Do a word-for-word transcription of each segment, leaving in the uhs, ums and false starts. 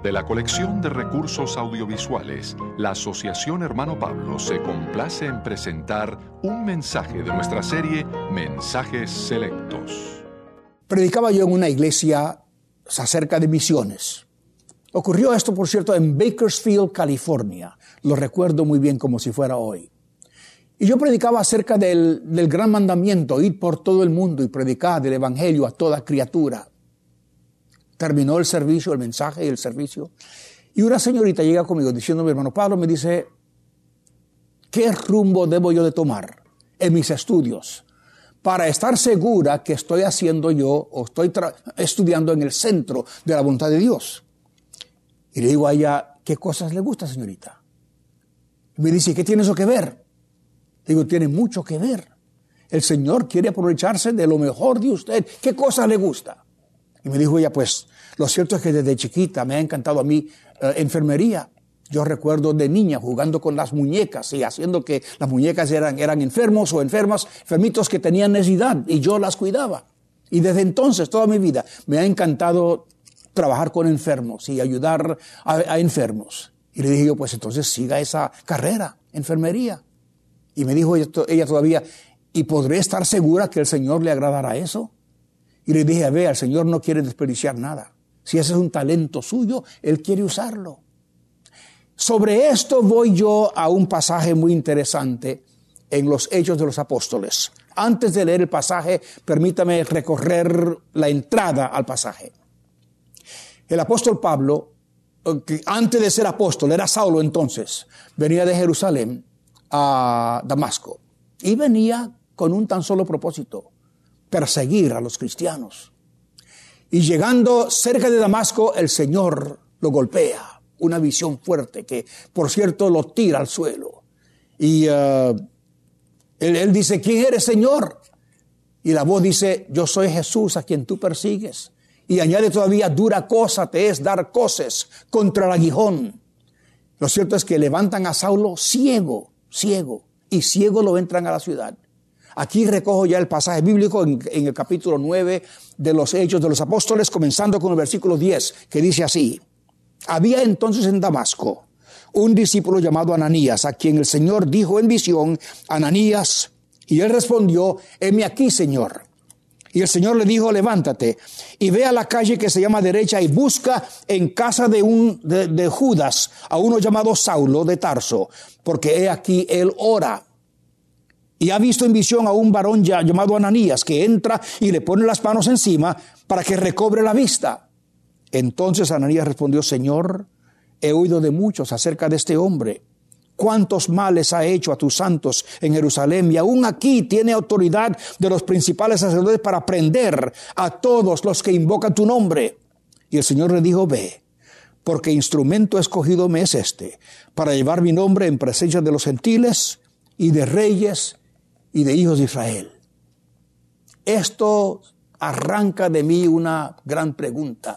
De la colección de recursos audiovisuales, la Asociación Hermano Pablo se complace en presentar un mensaje de nuestra serie Mensajes Selectos. Predicaba yo en una iglesia acerca de misiones. Ocurrió esto, por cierto, en Bakersfield, California. Lo recuerdo muy bien como si fuera hoy. Y yo predicaba acerca del, del gran mandamiento, ir por todo el mundo y predicar el evangelio a toda criatura. Terminó el servicio, el mensaje y el servicio. Y una señorita llega conmigo diciéndome, hermano Pablo, me dice, ¿qué rumbo debo yo de tomar en mis estudios para estar segura que estoy haciendo yo o estoy tra- estudiando en el centro de la voluntad de Dios? Y le digo a ella, ¿qué cosas le gusta, señorita? Y me dice, ¿qué tiene eso que ver? Digo, tiene mucho que ver. El Señor quiere aprovecharse de lo mejor de usted. ¿Qué cosas le gusta? Y me dijo ella, pues, lo cierto es que desde chiquita me ha encantado a mí eh, enfermería. Yo recuerdo de niña jugando con las muñecas y haciendo que las muñecas eran, eran enfermos o enfermas, enfermitos que tenían necesidad y yo las cuidaba. Y desde entonces, toda mi vida, me ha encantado trabajar con enfermos y ayudar a, a enfermos. Y le dije yo, pues entonces siga esa carrera, enfermería. Y me dijo ella, ella todavía, ¿y podré estar segura que el Señor le agradará eso? Y le dije, a ver, el Señor no quiere desperdiciar nada. Si ese es un talento suyo, Él quiere usarlo. Sobre esto voy yo a un pasaje muy interesante en los Hechos de los Apóstoles. Antes de leer el pasaje, permítame recorrer la entrada al pasaje. El apóstol Pablo, que antes de ser apóstol, era Saulo entonces, venía de Jerusalén a Damasco. Y venía con un tan solo propósito: perseguir a los cristianos. Y llegando cerca de Damasco, el Señor lo golpea. Una visión fuerte que, por cierto, lo tira al suelo. Y uh, él, él dice, ¿quién eres, Señor? Y la voz dice, yo soy Jesús a quien tú persigues. Y añade todavía, dura cosa te es dar coces contra el aguijón. Lo cierto es que levantan a Saulo ciego, ciego. Y ciego lo entran a la ciudad. Aquí recojo ya el pasaje bíblico en, en el capítulo nueve de los Hechos de los Apóstoles, comenzando con el versículo diez, que dice así. Había entonces en Damasco un discípulo llamado Ananías, a quien el Señor dijo en visión, Ananías, y él respondió, heme aquí, Señor. Y el Señor le dijo, levántate y ve a la calle que se llama derecha y busca en casa de un de, de Judas a uno llamado Saulo de Tarso, porque he aquí él ora. Y ha visto en visión a un varón ya llamado Ananías, que entra y le pone las manos encima para que recobre la vista. Entonces Ananías respondió, Señor, he oído de muchos acerca de este hombre. Cuántos males ha hecho a tus santos en Jerusalén, y aún aquí tiene autoridad de los principales sacerdotes para prender a todos los que invocan tu nombre. Y el Señor le dijo, ve, porque instrumento escogido me es este, para llevar mi nombre en presencia de los gentiles y de reyes y de hijos de Israel. Esto arranca de mí una gran pregunta.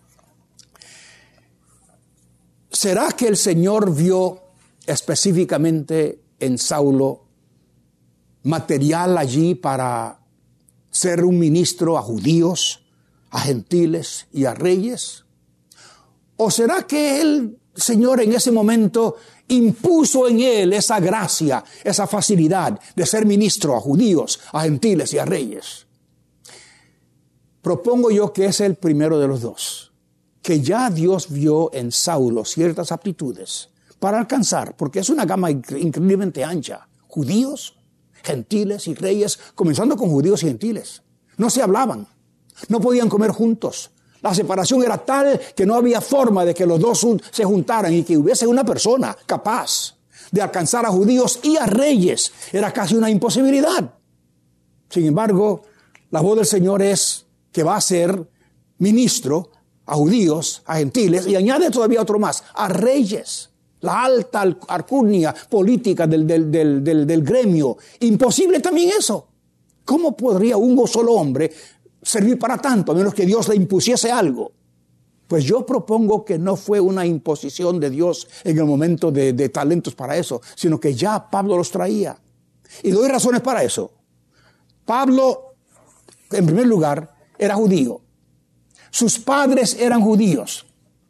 ¿Será que el Señor vio específicamente en Saulo material allí para ser un ministro a judíos, a gentiles y a reyes? ¿O será que el Señor en ese momento impuso en él esa gracia, esa facilidad de ser ministro a judíos, a gentiles y a reyes? Propongo yo que es el primero de los dos, que ya Dios vio en Saulo ciertas aptitudes para alcanzar, porque es una gama increíblemente ancha, judíos, gentiles y reyes, comenzando con judíos y gentiles. No se hablaban, no podían comer juntos. La separación era tal que no había forma de que los dos se juntaran y que hubiese una persona capaz de alcanzar a judíos y a reyes. Era casi una imposibilidad. Sin embargo, la voz del Señor es que va a ser ministro a judíos, a gentiles, y añade todavía otro más, a reyes. La alta alcurnia política del, del, del, del, del gremio. Imposible también eso. ¿Cómo podría un solo hombre servir para tanto, a menos que Dios le impusiese algo? Pues yo propongo que no fue una imposición de Dios en el momento de, de talentos para eso, sino que ya Pablo los traía. Y doy razones para eso. Pablo, en primer lugar, era judío. Sus padres eran judíos.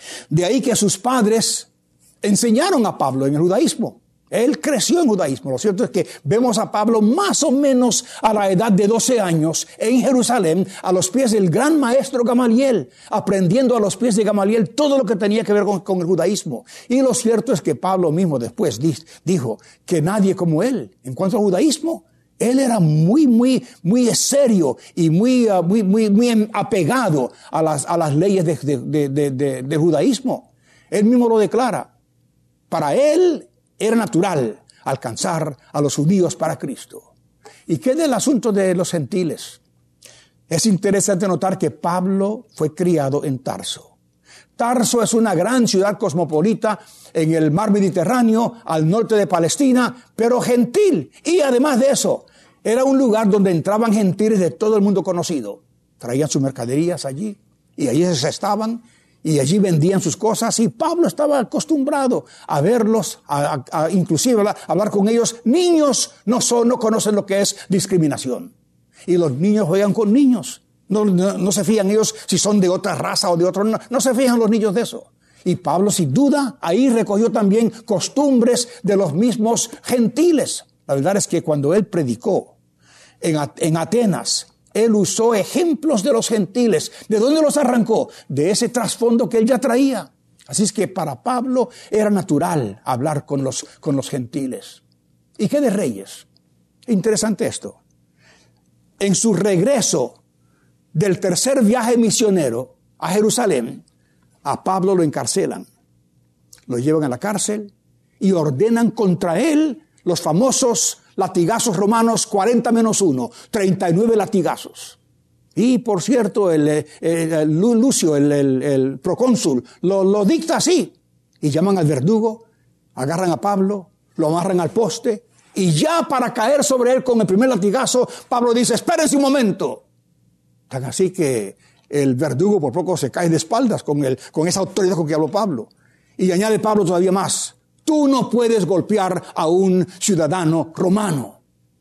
De ahí que sus padres enseñaron a Pablo en el judaísmo. Él creció en judaísmo. Lo cierto es que vemos a Pablo más o menos a la edad de doce años en Jerusalén, a los pies del gran maestro Gamaliel, aprendiendo a los pies de Gamaliel todo lo que tenía que ver con, con el judaísmo. Y lo cierto es que Pablo mismo después di, dijo que nadie como él, en cuanto al judaísmo, él era muy, muy, muy serio y muy, uh, muy, muy, muy apegado a las, a las leyes de, de, de, de, de, del judaísmo. Él mismo lo declara. Para él era natural alcanzar a los judíos para Cristo. ¿Y qué del asunto de los gentiles? Es interesante notar que Pablo fue criado en Tarso. Tarso es una gran ciudad cosmopolita en el mar Mediterráneo, al norte de Palestina, pero gentil. Y además de eso, era un lugar donde entraban gentiles de todo el mundo conocido. Traían sus mercaderías allí y allí se estaban. Y allí vendían sus cosas y Pablo estaba acostumbrado a verlos, a, a, a inclusive a hablar con ellos. Niños no son, no conocen lo que es discriminación. Y los niños juegan con niños. No, no, no se fijan ellos si son de otra raza o de otro. No, no se fijan los niños de eso. Y Pablo, sin duda, ahí recogió también costumbres de los mismos gentiles. La verdad es que cuando él predicó en, en Atenas, él usó ejemplos de los gentiles. ¿De dónde los arrancó? De ese trasfondo que él ya traía. Así es que para Pablo era natural hablar con los, con los gentiles. ¿Y qué de reyes? Interesante esto. En su regreso del tercer viaje misionero a Jerusalén, a Pablo lo encarcelan. Lo llevan a la cárcel y ordenan contra él los famosos latigazos romanos, cuarenta menos uno, treinta y nueve latigazos. Y por cierto, el, el, el Lucio, el, el, el procónsul, lo, lo dicta así. Y llaman al verdugo, agarran a Pablo, lo amarran al poste, y ya para caer sobre él con el primer latigazo, Pablo dice, espérense un momento. Tan así que el verdugo por poco se cae de espaldas con, el, con esa autoridad con que habló Pablo. Y añade Pablo todavía más. Tú no puedes golpear a un ciudadano romano.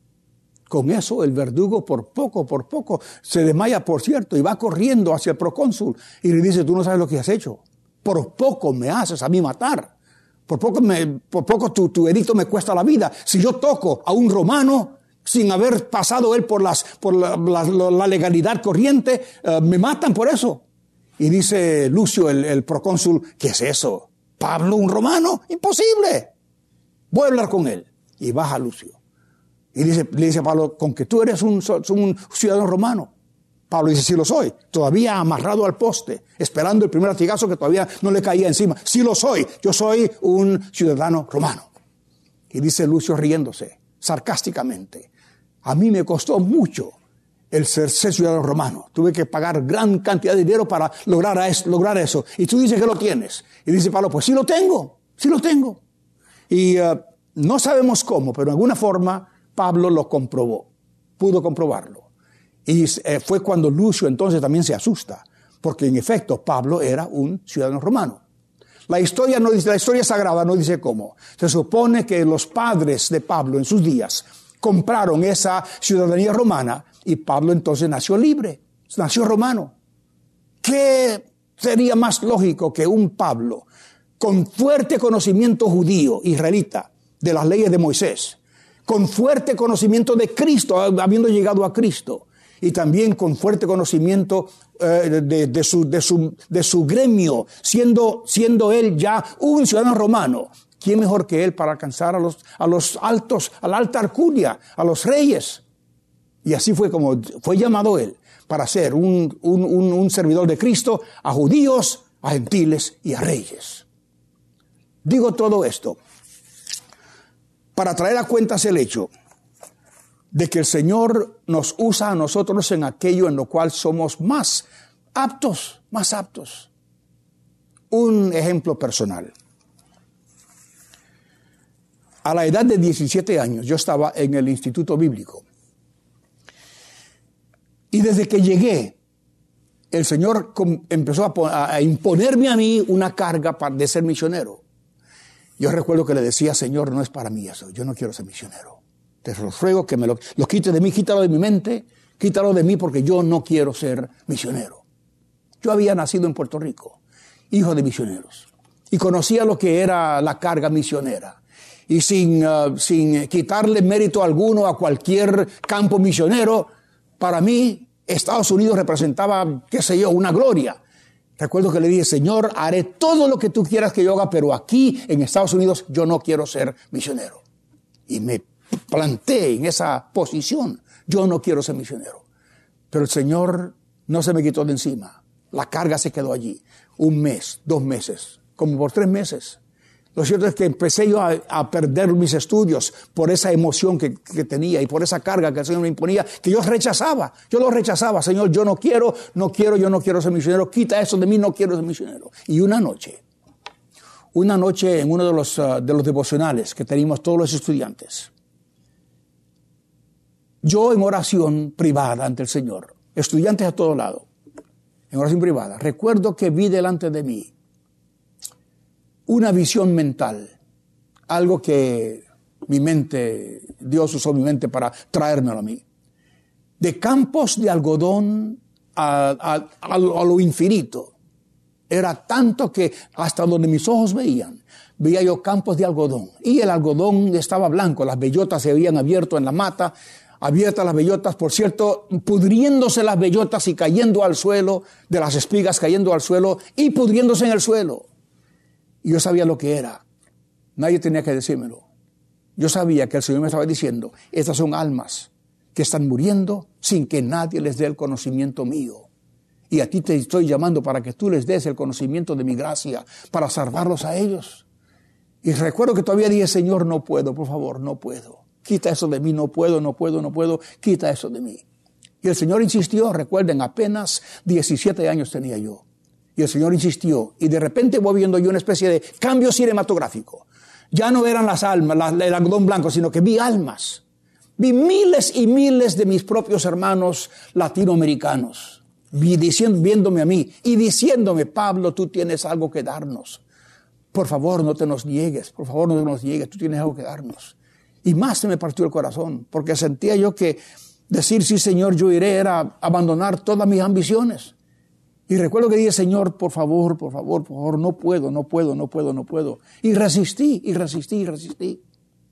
Con eso el verdugo por poco, por poco se desmaya, por cierto, y va corriendo hacia el procónsul y le dice, tú no sabes lo que has hecho. Por poco me haces a mí matar. Por poco, me, por poco tu, tu edicto me cuesta la vida. Si yo toco a un romano sin haber pasado él por, las, por la, la, la legalidad corriente, uh, me matan por eso. Y dice Lucio, el, el procónsul, ¿qué es eso? ¿Pablo, un romano? ¡Imposible! Voy a hablar con él. Y baja Lucio. Y dice, le dice a Pablo, con que tú eres un, un ciudadano romano. Pablo dice, sí lo soy. Todavía amarrado al poste, esperando el primer latigazo que todavía no le caía encima. Sí lo soy. Yo soy un ciudadano romano. Y dice Lucio riéndose, sarcásticamente, a mí me costó mucho el ser, ser ciudadano romano. Tuve que pagar gran cantidad de dinero para lograr, a es, lograr eso. Y tú dices que lo tienes. Y dice Pablo, pues sí lo tengo, sí lo tengo. Y uh, no sabemos cómo, pero de alguna forma Pablo lo comprobó, pudo comprobarlo. Y eh, fue cuando Lucio entonces también se asusta, porque en efecto Pablo era un ciudadano romano. La historia, no dice, la historia sagrada no dice cómo. Se supone que los padres de Pablo en sus días compraron esa ciudadanía romana y Pablo entonces nació libre, nació romano. ¿Qué sería más lógico que un Pablo con fuerte conocimiento judío, israelita, de las leyes de Moisés, con fuerte conocimiento de Cristo, habiendo llegado a Cristo, y también con fuerte conocimiento eh, de, de, su, de, su, de su gremio, siendo, siendo él ya un ciudadano romano? ¿Quién mejor que él para alcanzar a los, a los altos, a la alta alcurnia, a los reyes? Y así fue como fue llamado él, para ser un, un, un, un servidor de Cristo a judíos, a gentiles y a reyes. Digo todo esto para traer a cuentas el hecho de que el Señor nos usa a nosotros en aquello en lo cual somos más aptos, más aptos. Un ejemplo personal. A la edad de diecisiete años, yo estaba en el Instituto Bíblico. Y desde que llegué, el Señor empezó a, a imponerme a mí una carga de ser misionero. Yo recuerdo que le decía, Señor, no es para mí eso, yo no quiero ser misionero. Te ruego que me lo, lo quites de mí, quítalo de mi mente, quítalo de mí porque yo no quiero ser misionero. Yo había nacido en Puerto Rico hijo de misioneros. Y conocía lo que era la carga misionera. Y sin, uh, sin quitarle mérito alguno a cualquier campo misionero, para mí Estados Unidos representaba, qué sé yo, una gloria. Recuerdo que le dije, Señor, haré todo lo que tú quieras que yo haga, pero aquí en Estados Unidos yo no quiero ser misionero. Y me planté en esa posición. Yo no quiero ser misionero. Pero el Señor no se me quitó de encima. La carga se quedó allí. Un mes, dos meses, como por tres meses. Lo cierto es que empecé yo a, a perder mis estudios por esa emoción que, que tenía y por esa carga que el Señor me imponía, que yo rechazaba. Yo lo rechazaba. Señor, yo no quiero, no quiero, yo no quiero ser misionero. Quita eso de mí, no quiero ser misionero. Y una noche, una noche en uno de los, uh, de los devocionales que teníamos todos los estudiantes, yo en oración privada ante el Señor, estudiantes a todo lado, en oración privada, recuerdo que vi delante de mí una visión mental, algo que mi mente, Dios usó mi mente para traérmelo a mí, de campos de algodón a, a, a, lo, a lo infinito. Era tanto que hasta donde mis ojos veían, veía yo campos de algodón. Y el algodón estaba blanco, las bellotas se habían abierto en la mata, abiertas las bellotas, por cierto, pudriéndose las bellotas y cayendo al suelo, de las espigas cayendo al suelo y pudriéndose en el suelo. Y yo sabía lo que era. Nadie tenía que decírmelo. Yo sabía que el Señor me estaba diciendo, estas son almas que están muriendo sin que nadie les dé el conocimiento mío. Y a ti te estoy llamando para que tú les des el conocimiento de mi gracia, para salvarlos a ellos. Y recuerdo que todavía dije, Señor, no puedo, por favor, no puedo. Quita eso de mí, no puedo, no puedo, no puedo, quita eso de mí. Y el Señor insistió, recuerden, apenas diecisiete años tenía yo. Y el Señor insistió, y de repente voy viendo yo una especie de cambio cinematográfico. Ya no eran las almas, la, el algodón blanco, sino que vi almas. Vi miles y miles de mis propios hermanos latinoamericanos, vi diciendo, viéndome a mí y diciéndome, Pablo, tú tienes algo que darnos. Por favor, no te nos niegues, por favor, no te nos niegues, tú tienes algo que darnos. Y más se me partió el corazón, porque sentía yo que decir, sí, Señor, yo iré, era abandonar todas mis ambiciones. Y recuerdo que dije, Señor, por favor, por favor, por favor, no puedo, no puedo, no puedo, no puedo. Y resistí, y resistí, y resistí.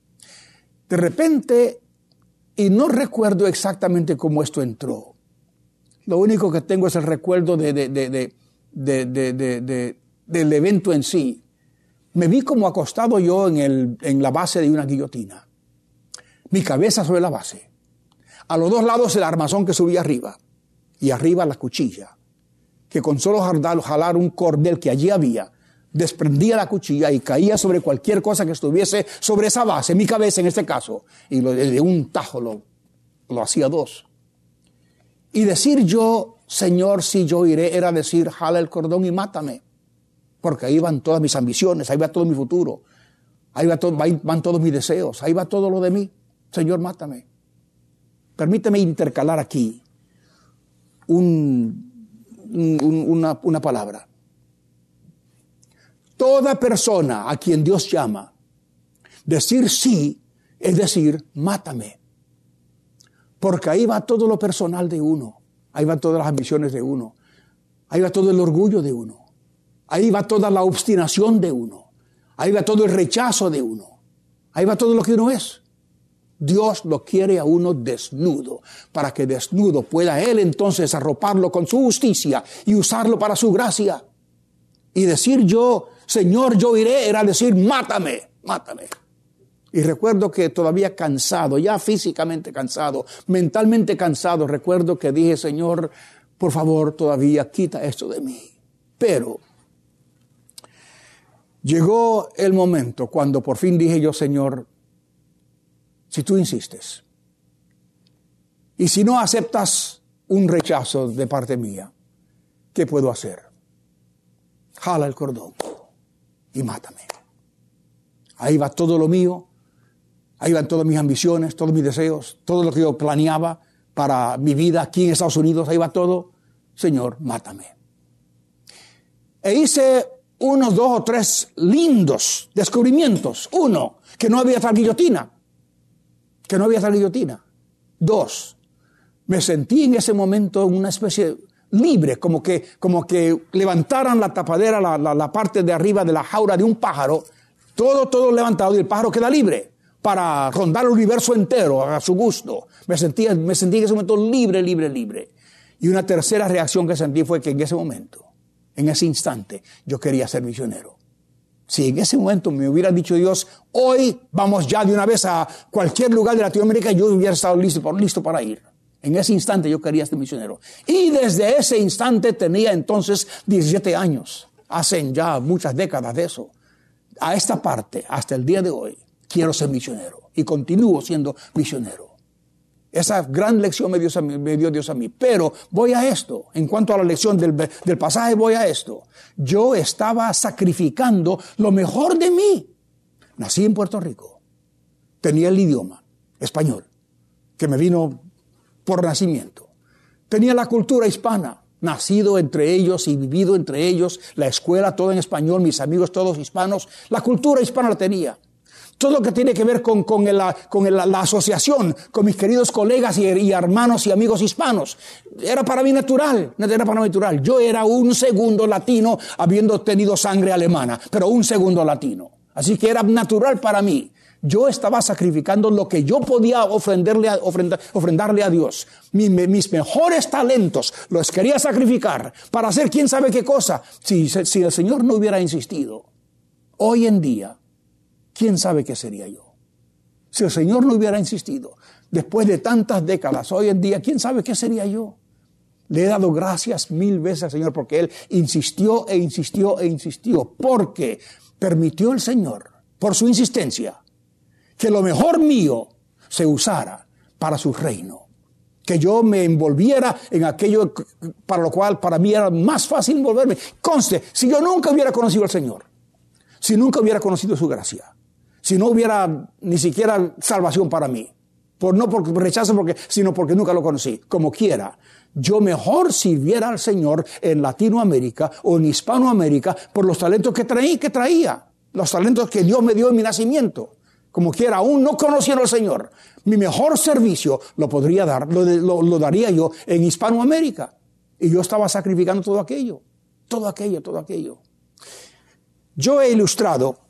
De repente, y no recuerdo exactamente cómo esto entró. Lo único que tengo es el recuerdo de, de, de, de, de, de, de, de, del evento en sí. Me vi como acostado yo en, el, en la base de una guillotina. Mi cabeza sobre la base. A los dos lados el armazón que subía arriba. Y arriba la cuchilla, que con solo jalar un cordel que allí había, desprendía la cuchilla y caía sobre cualquier cosa que estuviese sobre esa base, mi cabeza en este caso, y lo, de un tajo lo, lo hacía dos. Y decir yo, Señor, si yo iré, era decir, jala el cordón y mátame, porque ahí van todas mis ambiciones, ahí va todo mi futuro, ahí, va todo, ahí van todos mis deseos, ahí va todo lo de mí. Señor, mátame. Permíteme intercalar aquí un... Una, una palabra. Toda persona a quien Dios llama, decir sí es decir, mátame. Porque ahí va todo lo personal de uno. Ahí van todas las ambiciones de uno. Ahí va todo el orgullo de uno. Ahí va toda la obstinación de uno. Ahí va todo el rechazo de uno. Ahí va todo lo que uno es. Dios lo quiere a uno desnudo, para que desnudo pueda Él entonces arroparlo con su justicia y usarlo para su gracia. Y decir yo, Señor, yo iré, era decir, mátame, mátame. Y recuerdo que todavía cansado, ya físicamente cansado, mentalmente cansado, recuerdo que dije, Señor, por favor, todavía quita esto de mí. Pero llegó el momento cuando por fin dije yo, Señor, si tú insistes, y si no aceptas un rechazo de parte mía, ¿qué puedo hacer? Jala el cordón y mátame. Ahí va todo lo mío, ahí van todas mis ambiciones, todos mis deseos, todo lo que yo planeaba para mi vida aquí en Estados Unidos, ahí va todo. Señor, mátame. E hice unos dos o tres lindos descubrimientos. Uno, que no había tal guillotina. Que no había tal guillotina. Dos, me sentí en ese momento una especie libre, como que, como que levantaran la tapadera, la, la, la parte de arriba de la jaula de un pájaro, todo, todo levantado, y el pájaro queda libre para rondar el universo entero a su gusto. Me sentía, me sentí en ese momento libre, libre, libre. Y una tercera reacción que sentí fue que en ese momento, en ese instante, yo quería ser misionero. Si en ese momento me hubiera dicho Dios, hoy vamos ya de una vez a cualquier lugar de Latinoamérica, yo hubiera estado listo, listo para ir. En ese instante yo quería ser misionero. Y desde ese instante tenía entonces diecisiete años. Hacen ya muchas décadas de eso. A esta parte, hasta el día de hoy, quiero ser misionero. Y continúo siendo misionero. Esa gran lección me dio, me dio Dios a mí. Pero voy a esto. En cuanto a la lección del, del pasaje, voy a esto. Yo estaba sacrificando lo mejor de mí. Nací en Puerto Rico. Tenía el idioma español, que me vino por nacimiento. Tenía la cultura hispana, nacido entre ellos y vivido entre ellos, la escuela todo en español, mis amigos todos hispanos. La cultura hispana la tenía. Todo lo que tiene que ver con, con, el, con el, la asociación, con mis queridos colegas y, y hermanos y amigos hispanos. Era para mí natural, era para mí natural. Yo era un segundo latino habiendo tenido sangre alemana, pero un segundo latino. Así que era natural para mí. Yo estaba sacrificando lo que yo podía ofrendarle a, ofrenda, ofrendarle a Dios. Mi, mi, mis mejores talentos los quería sacrificar para hacer quién sabe qué cosa. Si, si el Señor no hubiera insistido, hoy en día, ¿quién sabe qué sería yo? Si el Señor no hubiera insistido, después de tantas décadas, hoy en día, ¿quién sabe qué sería yo? Le he dado gracias mil veces al Señor porque Él insistió e insistió e insistió. Porque permitió el Señor, por su insistencia, que lo mejor mío se usara para su reino. Que yo me envolviera en aquello para lo cual para mí era más fácil envolverme. Conste, si yo nunca hubiera conocido al Señor, si nunca hubiera conocido su gracia, si no hubiera ni siquiera salvación para mí, por, no por rechazo, porque, sino porque nunca lo conocí, como quiera, yo mejor sirviera al Señor en Latinoamérica o en Hispanoamérica por los talentos que traí, que traía, los talentos que Dios me dio en mi nacimiento. Como quiera, aún no conociendo al Señor, mi mejor servicio lo podría dar, lo, lo, lo daría yo en Hispanoamérica. Y yo estaba sacrificando todo aquello, todo aquello, todo aquello. Yo he ilustrado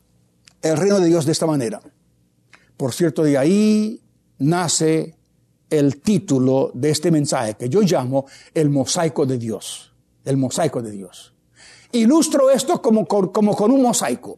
el reino de Dios de esta manera. Por cierto, de ahí nace el título de este mensaje que yo llamo el mosaico de Dios. El mosaico de Dios. Ilustro esto como, como con un mosaico.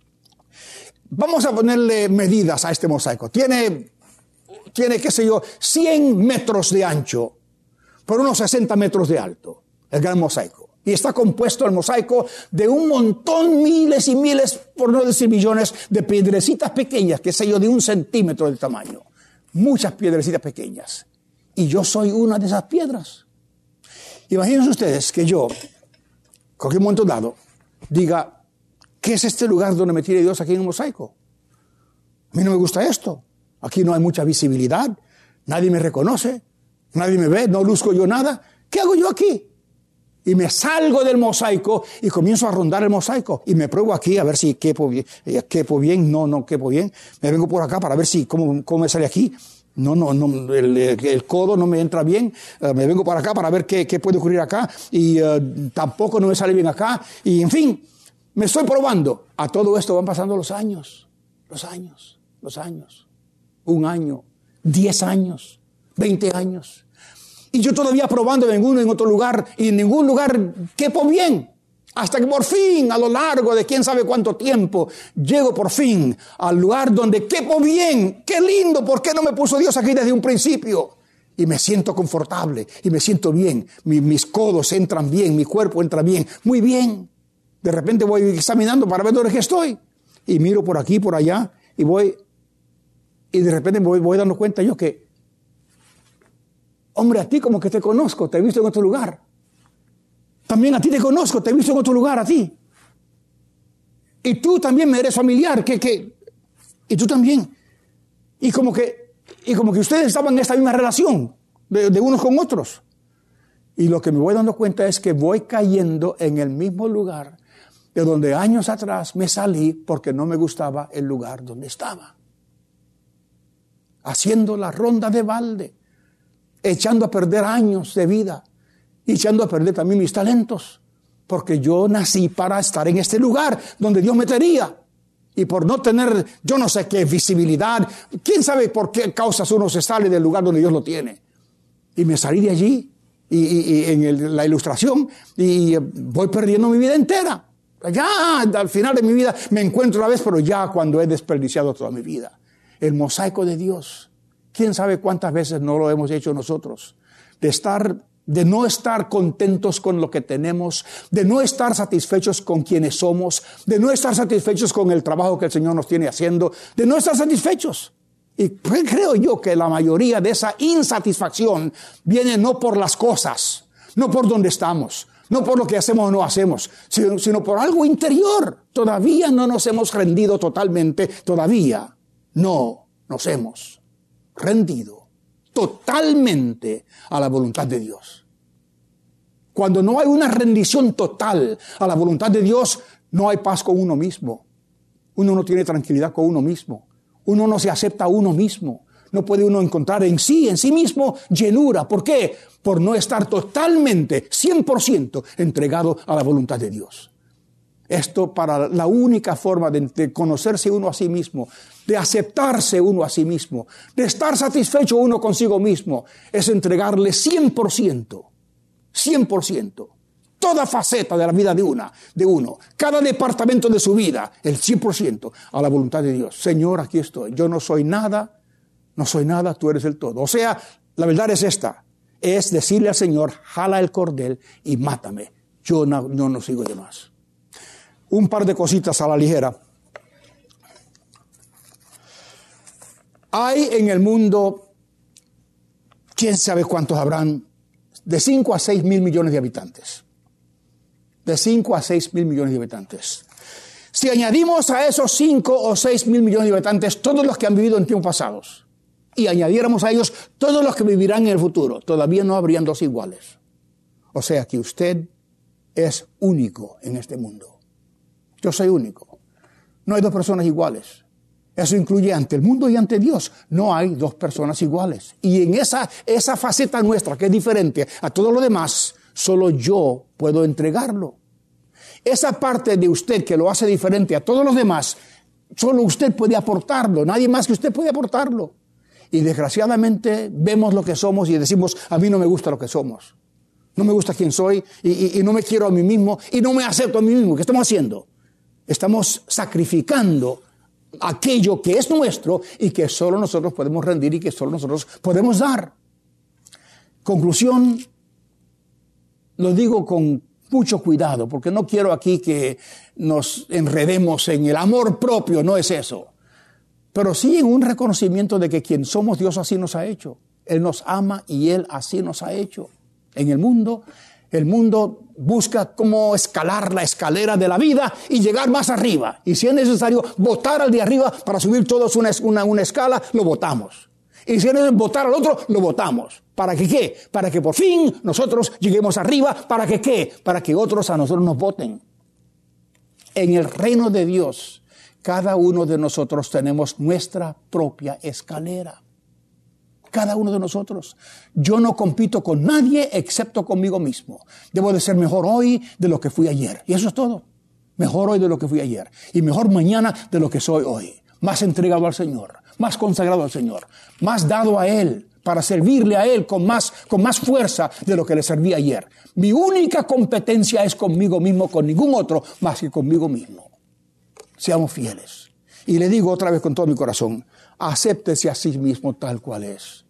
Vamos a ponerle medidas a este mosaico. Tiene, tiene, qué sé yo, cien metros de ancho por unos sesenta metros de alto. El gran mosaico. Y está compuesto el mosaico de un montón, miles y miles, por no decir millones, de piedrecitas pequeñas, qué sé yo, de un centímetro de tamaño. Muchas piedrecitas pequeñas. Y yo soy una de esas piedras. Imagínense ustedes que yo, cualquier momento dado, diga, ¿qué es este lugar donde me tiene Dios aquí en un mosaico? A mí no me gusta esto. Aquí no hay mucha visibilidad. Nadie me reconoce. Nadie me ve. No luzco yo nada. ¿Qué hago yo aquí? Y me salgo del mosaico y comienzo a rondar el mosaico. Y me pruebo aquí a ver si quepo bien. ¿Quepo bien? No, no quepo bien. Me vengo por acá para ver si cómo, cómo me sale aquí. No, no, no, el, el codo no me entra bien. Uh, me vengo para acá para ver qué, qué puede ocurrir acá. Y uh, tampoco no me sale bien acá. Y en fin, me estoy probando. A todo esto van pasando los años. Los años. Los años. Un año. Diez años. Veinte años. Y yo todavía probando en uno, en otro lugar, y en ningún lugar quepo bien. Hasta que por fin, a lo largo de quién sabe cuánto tiempo, llego por fin al lugar donde quepo bien. ¡Qué lindo! ¿Por qué no me puso Dios aquí desde un principio? Y me siento confortable, y me siento bien. Mi, mis codos entran bien, mi cuerpo entra bien. Muy bien. De repente voy examinando para ver dónde es que estoy. Y miro por aquí, por allá, y voy, y de repente me voy, voy dando cuenta yo que, hombre, a ti como que te conozco, te he visto en otro lugar. También a ti te conozco, te he visto en otro lugar, a ti. Y tú también me eres familiar, que, que, y tú también. Y como que, y como que ustedes estaban en esta misma relación, de, de unos con otros. Y lo que me voy dando cuenta es que voy cayendo en el mismo lugar de donde años atrás me salí porque no me gustaba el lugar donde estaba. Haciendo la ronda de balde. Echando a perder años de vida. y echando a perder también mis talentos, porque yo nací para estar en este lugar donde Dios me tenía. Y por no tener, yo no sé qué visibilidad, quién sabe por qué causas uno se sale del lugar donde Dios lo tiene. Y me salí de allí, y, y, y en el, la ilustración, y voy perdiendo mi vida entera. Ya al final de mi vida me encuentro una vez, pero ya cuando he desperdiciado toda mi vida. El mosaico de Dios. Quién sabe cuántas veces no lo hemos hecho nosotros. De estar, de no estar contentos con lo que tenemos, de no estar satisfechos con quienes somos, de no estar satisfechos con el trabajo que el Señor nos tiene haciendo, de no estar satisfechos. Y creo yo que la mayoría de esa insatisfacción viene no por las cosas, no por donde estamos, no por lo que hacemos o no hacemos, sino, sino por algo interior. Todavía no nos hemos rendido totalmente, todavía no nos hemos rendido totalmente a la voluntad de Dios. Cuando no hay una rendición total a la voluntad de Dios, no hay paz con uno mismo. Uno no tiene tranquilidad con uno mismo. Uno no se acepta a uno mismo. No puede uno encontrar en sí, en sí mismo, llenura. ¿Por qué? Por no estar totalmente, cien por ciento entregado a la voluntad de Dios. Esto para la única forma de, de conocerse uno a sí mismo, de aceptarse uno a sí mismo, de estar satisfecho uno consigo mismo, es entregarle cien por ciento, cien por ciento, toda faceta de la vida de una, de uno, cada departamento de su vida, el cien por ciento a la voluntad de Dios. Señor, aquí estoy. Yo no soy nada, no soy nada, tú eres el todo. O sea, la verdad es esta, es decirle al Señor, jala el cordel y mátame. Yo no, yo no sigo de más. Un par de cositas a la ligera. Hay en el mundo, quién sabe cuántos habrán, de cinco a seis mil millones de habitantes. De cinco a seis mil millones de habitantes. Si añadimos a esos cinco o seis mil millones de habitantes todos los que han vivido en tiempos pasados, y añadiéramos a ellos todos los que vivirán en el futuro, todavía no habrían dos iguales. O sea que usted es único en este mundo. Yo soy único. No hay dos personas iguales. Eso incluye ante el mundo y ante Dios. No hay dos personas iguales. Y en esa, esa faceta nuestra que es diferente a todo lo demás, solo yo puedo entregarlo. Esa parte de usted que lo hace diferente a todos los demás, solo usted puede aportarlo. Nadie más que usted puede aportarlo. Y desgraciadamente vemos lo que somos y decimos, a mí no me gusta lo que somos. No me gusta quién soy y, y, y no me quiero a mí mismo y no me acepto a mí mismo. ¿Qué estamos haciendo? Estamos sacrificando aquello que es nuestro y que solo nosotros podemos rendir y que solo nosotros podemos dar. Conclusión, lo digo con mucho cuidado, porque no quiero aquí que nos enredemos en el amor propio, no es eso. Pero sí en un reconocimiento de que quien somos, Dios así nos ha hecho. Él nos ama y Él así nos ha hecho. En el mundo, el mundo busca cómo escalar la escalera de la vida y llegar más arriba. Y si es necesario botar al de arriba para subir todos una, una, una escala, lo botamos. Y si es necesario botar al otro, lo botamos. ¿Para que qué? Para que por fin nosotros lleguemos arriba. ¿Para que qué? Para que otros a nosotros nos voten. En el reino de Dios, cada uno de nosotros tenemos nuestra propia escalera. Cada uno de nosotros. Yo no compito con nadie excepto conmigo mismo. Debo de ser mejor hoy de lo que fui ayer. Y eso es todo. Mejor hoy de lo que fui ayer. Y mejor mañana de lo que soy hoy. Más entregado al Señor. Más consagrado al Señor. Más dado a Él. Para servirle a Él con más, con más fuerza de lo que le serví ayer. Mi única competencia es conmigo mismo, con ningún otro más que conmigo mismo. Seamos fieles. Y le digo otra vez con todo mi corazón, acéptese a sí mismo tal cual es.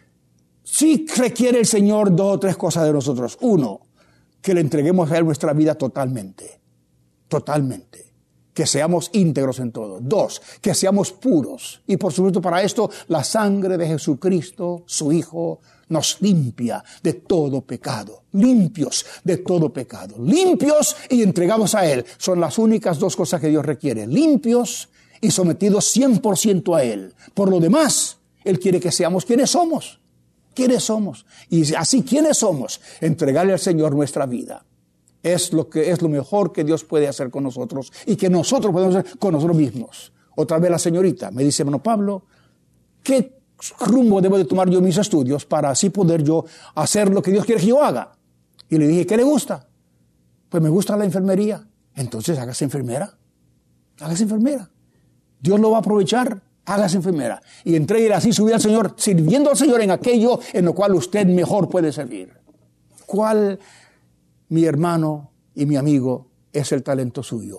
Sí requiere el Señor dos o tres cosas de nosotros. Uno, que le entreguemos a Él nuestra vida totalmente. Totalmente. Que seamos íntegros en todo. Dos, que seamos puros. Y por supuesto para esto, la sangre de Jesucristo, su Hijo, nos limpia de todo pecado. Limpios de todo pecado. Limpios y entregados a Él. Son las únicas dos cosas que Dios requiere. Limpios y sometidos cien por ciento a Él. Por lo demás, Él quiere que seamos quienes somos. ¿Quiénes somos? Y así, ¿quiénes somos? Entregarle al Señor nuestra vida. Es lo que es lo mejor que Dios puede hacer con nosotros y que nosotros podemos hacer con nosotros mismos. Otra vez la señorita me dice, hermano Pablo, ¿qué rumbo debo de tomar yo en mis estudios para así poder yo hacer lo que Dios quiere que yo haga? Y le dije, ¿qué le gusta? Pues me gusta la enfermería. Entonces hágase enfermera. Hágase enfermera. Dios lo va a aprovechar. Hágase enfermera. Y entréguele así su vida al Señor, sirviendo al Señor en aquello en lo cual usted mejor puede servir. ¿Cuál, mi hermano y mi amigo, es el talento suyo?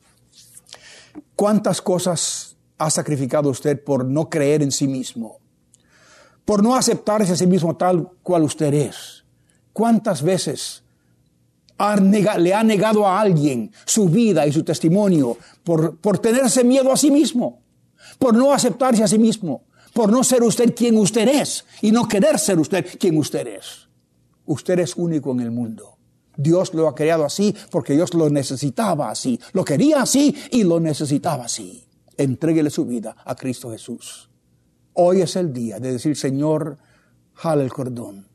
¿Cuántas cosas ha sacrificado usted por no creer en sí mismo? Por no aceptarse a sí mismo tal cual usted es. ¿Cuántas veces ha nega, le ha negado a alguien su vida y su testimonio por, por tenerse miedo a sí mismo? Por no aceptarse a sí mismo. Por no ser usted quien usted es y no querer ser usted quien usted es. Usted es único en el mundo. Dios lo ha creado así porque Dios lo necesitaba así. Lo quería así y lo necesitaba así. Entréguele su vida a Cristo Jesús. Hoy es el día de decir, Señor, jala el cordón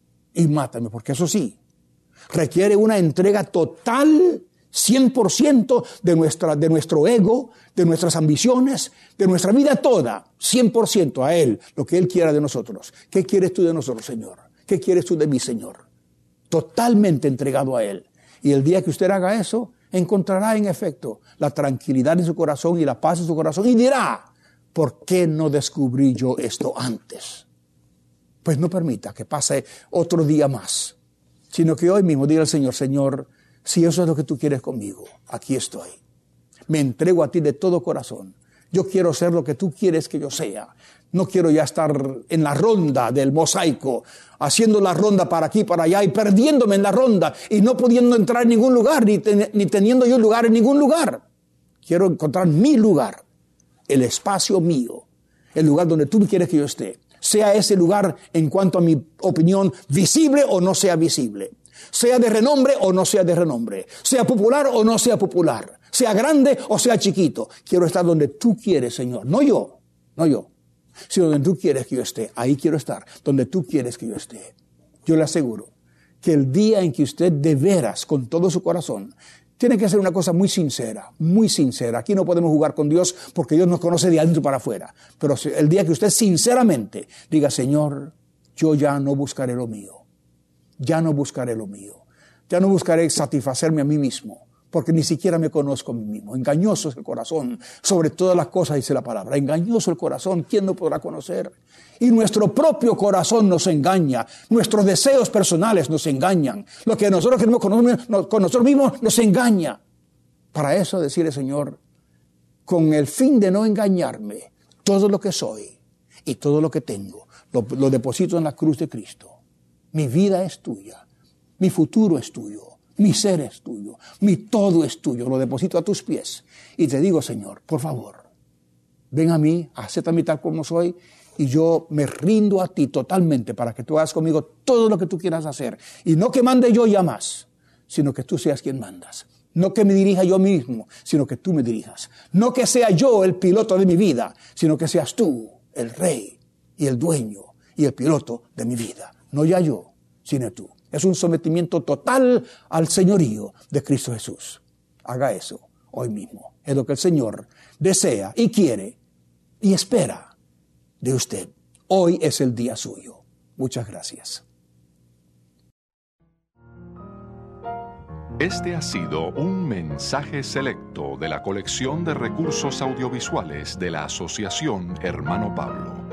y mátame, porque eso sí, requiere una entrega total, cien por ciento de, nuestra, de nuestro ego, de nuestras ambiciones, de nuestra vida toda, cien por ciento a Él, lo que Él quiera de nosotros. ¿Qué quieres tú de nosotros, Señor? ¿Qué quieres tú de mí, Señor? Totalmente entregado a Él. Y el día que usted haga eso, encontrará en efecto la tranquilidad en su corazón y la paz en su corazón y dirá, ¿por qué no descubrí yo esto antes? Pues no permita que pase otro día más, sino que hoy mismo diga al Señor, Señor, si eso es lo que tú quieres conmigo, aquí estoy. Me entrego a ti de todo corazón. Yo quiero ser lo que tú quieres que yo sea. No quiero ya estar en la ronda del mosaico, haciendo la ronda para aquí, para allá y perdiéndome en la ronda y no pudiendo entrar en ningún lugar, ni, ten, ni teniendo yo lugar en ningún lugar. Quiero encontrar mi lugar, el espacio mío, el lugar donde tú quieres que yo esté. Sea ese lugar, en cuanto a mi opinión, visible o no sea visible. Sea de renombre o no sea de renombre. Sea popular o no sea popular. Sea grande o sea chiquito. Quiero estar donde tú quieres, Señor. No yo, no yo. Sino donde tú quieres que yo esté. Ahí quiero estar, donde tú quieres que yo esté. Yo le aseguro que el día en que usted de veras, con todo su corazón, tiene que ser una cosa muy sincera, muy sincera. Aquí no podemos jugar con Dios porque Dios nos conoce de adentro para afuera. Pero el día que usted sinceramente diga, Señor, yo ya no buscaré lo mío. Ya no buscaré lo mío. Ya no buscaré satisfacerme a mí mismo. Porque ni siquiera me conozco a mí mismo. Engañoso es el corazón. Sobre todas las cosas dice la palabra. Engañoso el corazón. ¿Quién no podrá conocer? Y nuestro propio corazón nos engaña. Nuestros deseos personales nos engañan. Lo que nosotros queremos con nosotros mismos nos engaña. Para eso decirle, Señor, con el fin de no engañarme, todo lo que soy y todo lo que tengo, lo, lo deposito en la cruz de Cristo. Mi vida es tuya. Mi futuro es tuyo. Mi ser es tuyo, mi todo es tuyo, lo deposito a tus pies. Y te digo, Señor, por favor, ven a mí, acéptame tal como soy, y yo me rindo a ti totalmente para que tú hagas conmigo todo lo que tú quieras hacer. Y no que mande yo ya más, sino que tú seas quien mandas. No que me dirija yo mismo, sino que tú me dirijas. No que sea yo el piloto de mi vida, sino que seas tú el rey y el dueño y el piloto de mi vida. No ya yo, sino tú. Es un sometimiento total al señorío de Cristo Jesús. Haga eso hoy mismo. Es lo que el Señor desea y quiere y espera de usted. Hoy es el día suyo. Muchas gracias. Este ha sido un mensaje selecto de la colección de recursos audiovisuales de la Asociación Hermano Pablo.